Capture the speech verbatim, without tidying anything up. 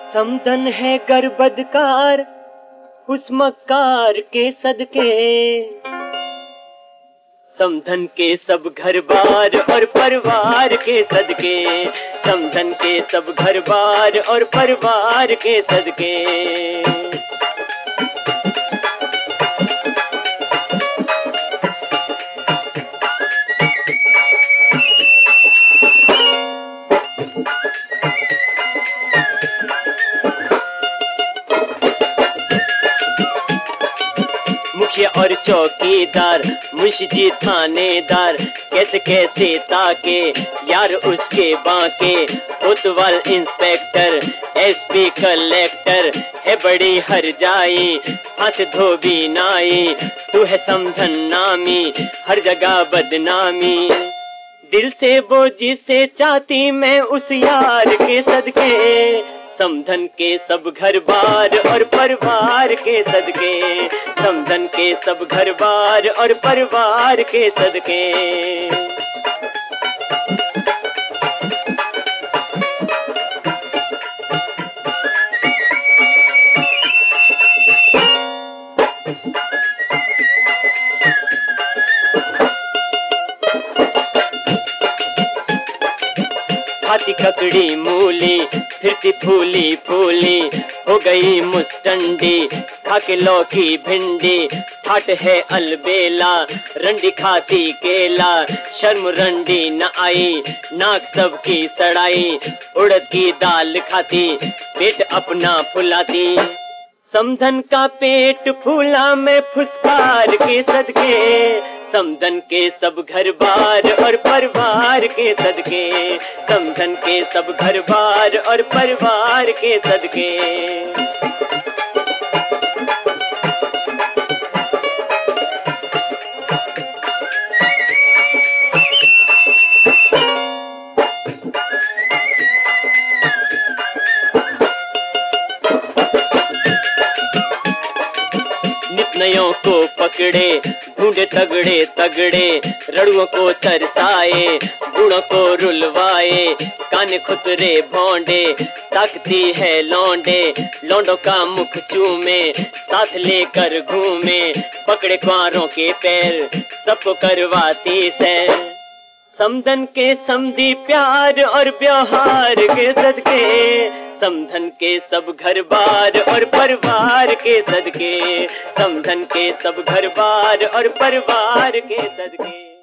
समधन है गर्बदकार उस मक्कार के सदके, समधन के सब घर बार और परिवार के सदके, समधन के सब घर बार और परिवार के सदके। मुखिया और चौकीदार, मुंशी जी थानेदार, कैसे कैसे ताके यार उसके बाके, कोतवाल इंस्पेक्टर एसपी कलेक्टर है बड़ी हर जाई, हाथ धोबी नाई, तू है समधन नामी हर जगह बदनामी। दिल से वो जिसे चाहती मैं उस यार के सदके, समधन के सब घर बार और परिवार के सदके, समधन के सब घर बार और परिवार के सदके। खाती ककड़ी मूली फिरती फूली फूली, हो गई मुस्टंडी खाके लौकी भिंडी, ठाट है अलबेला रंडी खाती केला, शर्म रंडी न आई नाक सबकी सड़ाई, उड़द की दाल खाती पेट अपना फुलाती, समधन का पेट फूला मैं फुसकार के सदके, समधन के सब घर बार और परिवार के सदके, समधन के सब घर बार और परिवार के सदके। नितनयों को पकड़े ढूंढे तगड़े तगड़े, रड़ुओं को तरसाए गुणों को रुलवाए, काने खुतरे भौंडे ताकती है लौंडे, लौंडों का मुख चूमे साथ लेकर घूमे, पकड़े क्वारों के पैर सबको करवाती सैर, समधन के समधी प्यार और व्यवहार के सदके, समधन के सब घर बार और परिवार के सदके, समधन के सब घर बार और परिवार के सदके।